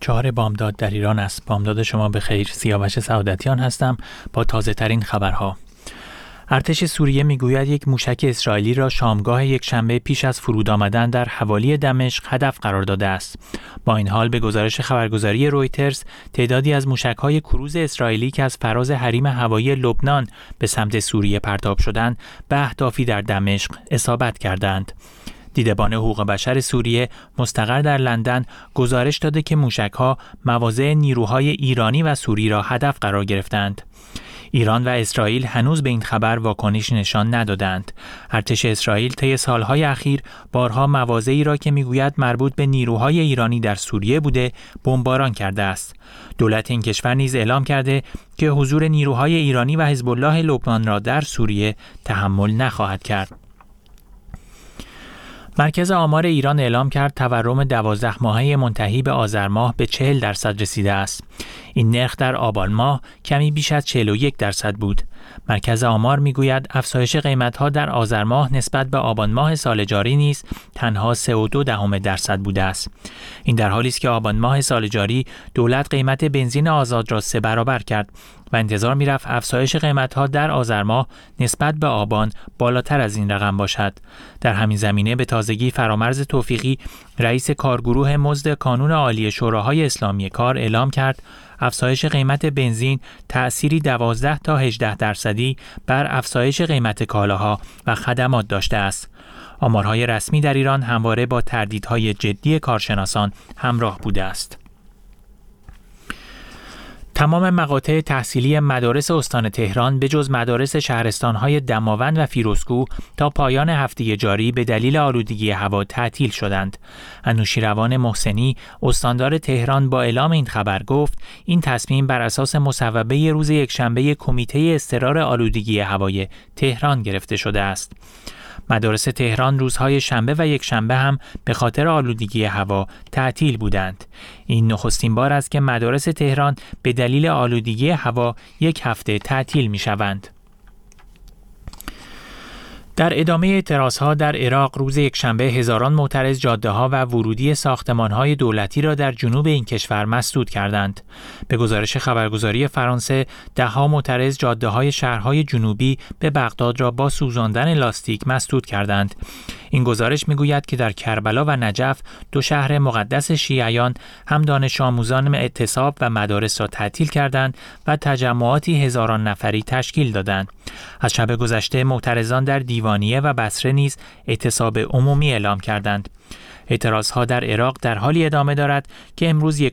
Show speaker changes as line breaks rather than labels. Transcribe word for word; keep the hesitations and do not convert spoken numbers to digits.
چهار بامداد در ایران است. بامداد شما به خیر. سیاوش سعادتیان هستم با تازه ترین خبرها. ارتش سوریه میگوید یک موشک اسرائیلی را شامگاه یک شنبه پیش از فرود آمدن در حوالی دمشق هدف قرار داده است. با این حال به گزارش خبرگزاری رویترز تعدادی از موشک‌های کروز اسرائیلی که از فراز حریم هوایی لبنان به سمت سوریه پرتاب شدند به اهدافی در دمشق اصابت کردند. دیدبان حقوق بشر سوریه مستقر در لندن گزارش داده که موشک‌ها مواضع نیروهای ایرانی و سوری را هدف قرار گرفتند. ایران و اسرائیل هنوز به این خبر واکنش نشان ندادند. ارتش اسرائیل طی سالهای اخیر بارها مواضعی را که میگوید مربوط به نیروهای ایرانی در سوریه بوده بمباران کرده است. دولت این کشور نیز اعلام کرده که حضور نیروهای ایرانی و حزب الله لبنان را در سوریه تحمل نخواهد کرد. مرکز آمار ایران اعلام کرد تورم دوازده ماهه منتهی به آذر ماه به چهل درصد رسیده است. این نرخ در آبان ماه کمی بیش از چهل و یک درصد بود. مرکز آمار میگوید افزایش قیمت‌ها در آذر ماه نسبت به آبان ماه سال جاری نیز تنها سه و دو دهم درصد بوده است. این در حالی است که آبان ماه سال جاری دولت قیمت بنزین آزاد را سه برابر کرد و انتظار می‌رفت افزایش قیمت‌ها در آذر ماه نسبت به آبان بالاتر از این رقم باشد. در همین زمینه به تازگی فرامرز توفیقی رئیس کارگروه مزد کانون عالی شوراهای اسلامی کار اعلام کرد افزایش قیمت بنزین تأثیری دوازده تا هجده درصدی بر افزایش قیمت کالاها و خدمات داشته است. آمارهای رسمی در ایران همواره با تردیدهای جدی کارشناسان همراه بوده است. تمام مقاطع تحصیلی مدارس استان تهران به جز مدارس شهرستان‌های دماوند و فیروزکوه تا پایان هفته جاری به دلیل آلودگی هوا تعطیل شدند. انوشیروان محسنی استاندار تهران با اعلام این خبر گفت این تصمیم بر اساس مصوبه روز یکشنبه کمیته اضطرار آلودگی هوای تهران گرفته شده است. مدارس تهران روزهای شنبه و یک شنبه هم به خاطر آلودگی هوا تعطیل بودند. این نخستین بار است که مدارس تهران به دلیل آلودگی هوا یک هفته تعطیل می شوند. در ادامه اعتراضها در عراق روز یکشنبه هزاران معترض جاده‌ها و ورودی ساختمان‌های دولتی را در جنوب این کشور مسدود کردند. به گزارش خبرگزاری فرانسه، ده‌ها معترض جاده‌های شهرهای جنوبی به بغداد را با سوزاندن لاستیک مسدود کردند. این گزارش می‌گوید که در کربلا و نجف، دو شهر مقدس شیعیان، هم دانش آموزان اعتصاب و مدارس را تعطیل کردند و تجمعاتی هزاران نفری تشکیل دادند. از شب گذشته معترضان در دیوانیه و بصره نیز اعتصاب عمومی اعلام کردند. اعتراضها در عراق در حالی ادامه دارد که امروز یک